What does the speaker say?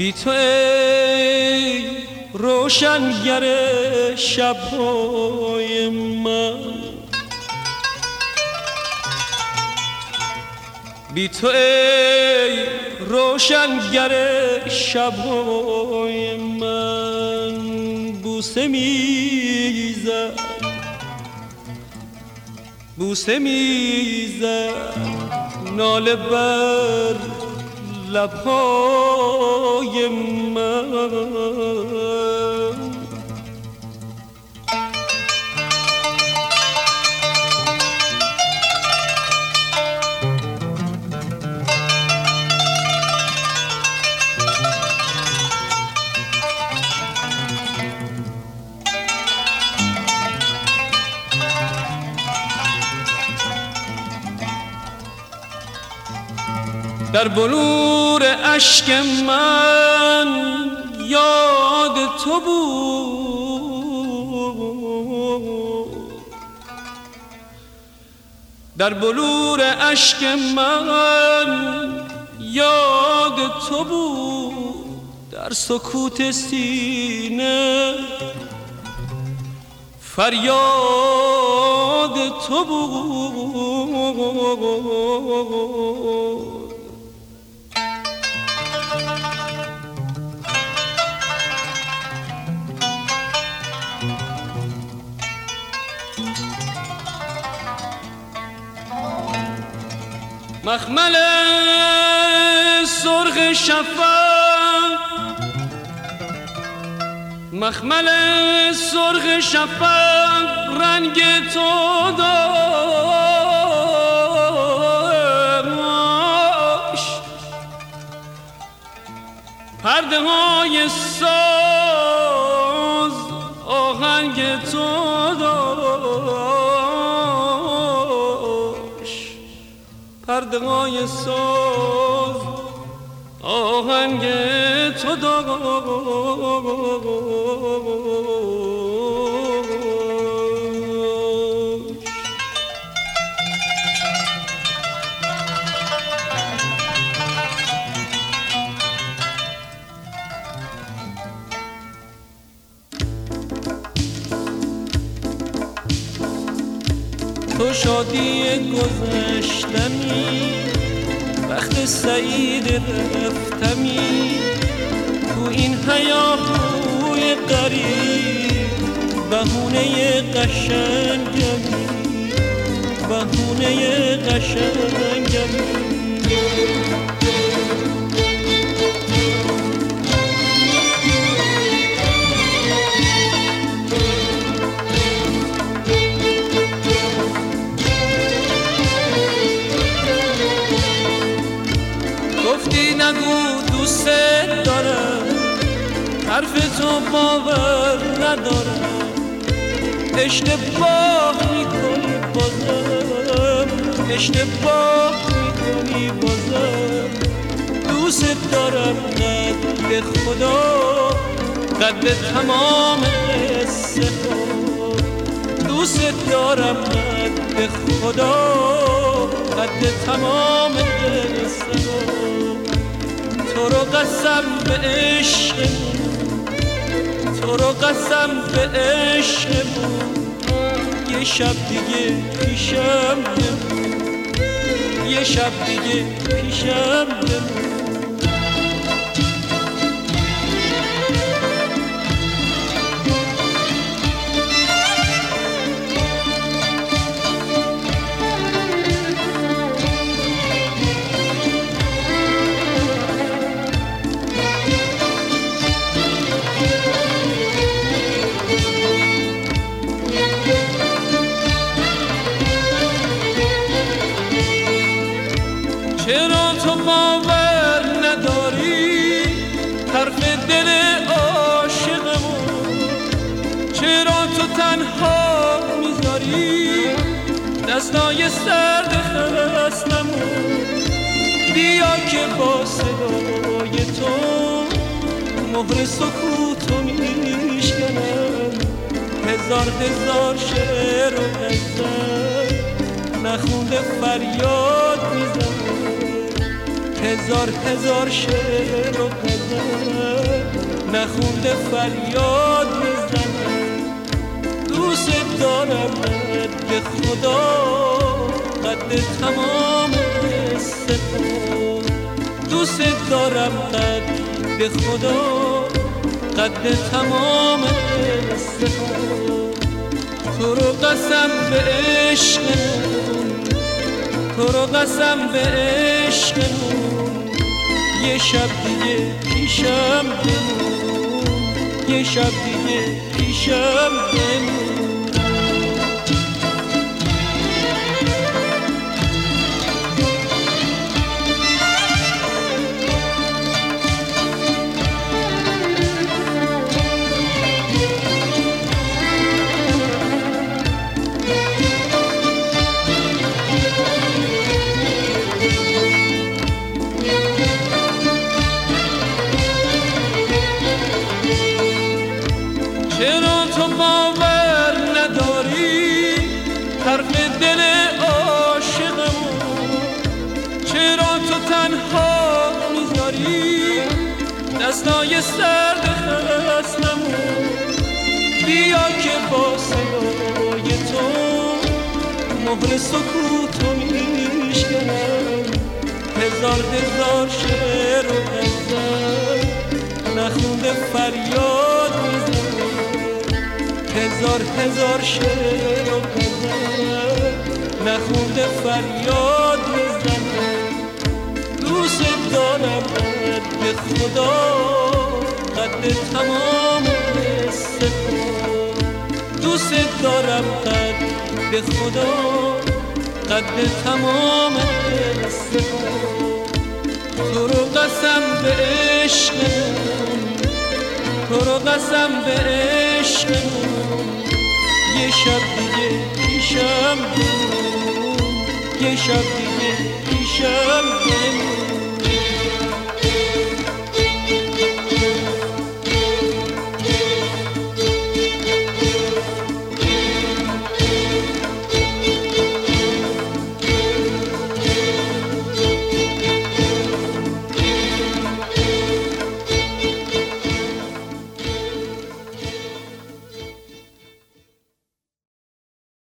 بی تو ای روشنگر شب‌های من، بی تو ای روشنگر شب‌های من، بوسه میزد بوسه میزد ناله بر لب‌های من. در بلور اشک من یاد تو بود، در بلور اشک من یاد تو بود، در سکوت سینه فریاد تو بود. مخمل سرخ شفق، مخمل سرخ شفق رنگ تو داشت، پرده های ساز آهنگ تو داشت، پرده های ساز آهنگ تو داشت. تو شادی گذشتمی، وقت سعید رفتمی، تو این هیاهوی غریب بهونه قشنگمی، بهونه قشنگمی. گفتی نگو دوست دارم، حرف تو باور ندارم، اشتباه میکنی بازم، اشتباه میکنی بازم. دوست دارم قد خدا، قد تمام قصه ها، دوست دارم قد خدا، قد تمام قصه ها. تو رو قسم به عشقمون، تو رو قسم به عشقمون، یه شب دیگه پیشم بمون، یه شب دیگه پیشم بمون. چرا تو باور نداری حرف دل عاشقمون، چرا تو تنها میذاری دستای سرد خستمون. بیا که با صدای تو مهر سکوتو میشکنم، هزار هزار شعر و غزل نخونده فریاد میزنم، هزار شعر و غزل نخونده فریاد میزنم. دوست دارم به خدا قد تمام سپر، دوست دارم به خدا قد تمام سپر. تو رو قسم به عشقمون، تو رو قسم به عشقمون، یه شب دیگه پیشم بمون، یه شب دیگه پیشم بمون. چرا تو باور نداری حرف دل عاشقمون؟ چرا تو تنها میذاری دستای سرد خستمون؟ بیا که با صدای تو مهر سکوتو میشکنم. هزار شعر و غزل نخونده فریاد میزنم. هزار شعر و غزل نخونده فریاد میزنم. دوست دارم به خدا قد تمام سپر، دوست دارم به خدا قد تمام سپر. تو رو قسم به عشقمون، تو رو قسم به عشقمون، یه شب دیگه پیشم بمون، یه شب دیگه پیشم بمون.